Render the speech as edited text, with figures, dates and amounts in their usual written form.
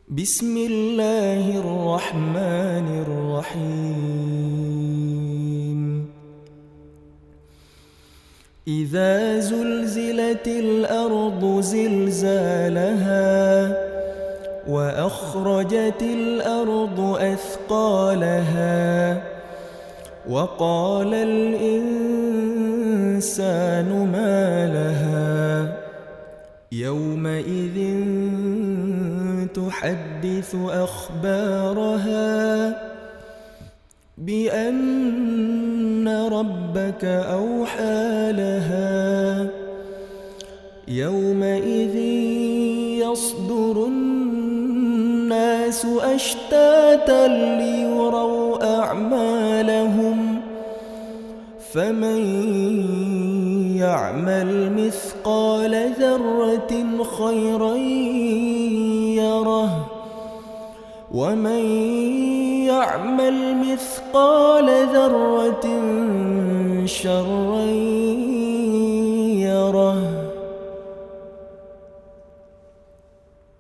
بسم الله الرحمن الرحيم. إذا زلزلت الأرض زلزالها وأخرجت الأرض أثقالها وقال الإنسان ما لها يومئذ تحدث أخبارها بأن ربك أوحى لها يومئذ يصدر الناس أشتاتا ليروا أعمالهم فمن يعمل مثقال ذرة خيرا يره ومن يعمل مثقال ذرة شرا